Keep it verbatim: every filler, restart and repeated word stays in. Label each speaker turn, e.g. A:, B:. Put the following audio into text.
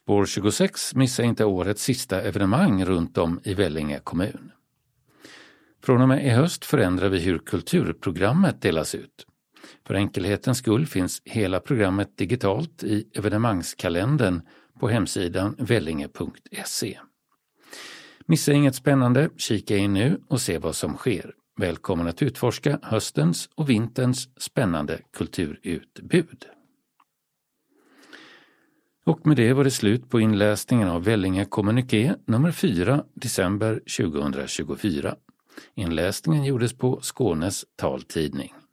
A: Spår tjugosex, missa inte årets sista evenemang runt om i Vellinge kommun. Från och med i höst förändrar vi hur kulturprogrammet delas ut. För enkelhetens skull finns hela programmet digitalt i evenemangskalendern på hemsidan vellinge punkt se. Missa inget spännande, kika in nu och se vad som sker. Välkommen att utforska höstens och vinterns spännande kulturutbud. Och med det var det slut på inläsningen av Vellinge kommuniké nummer fyra december tjugohundratjugofyra. Inläsningen gjordes på Skånes taltidning.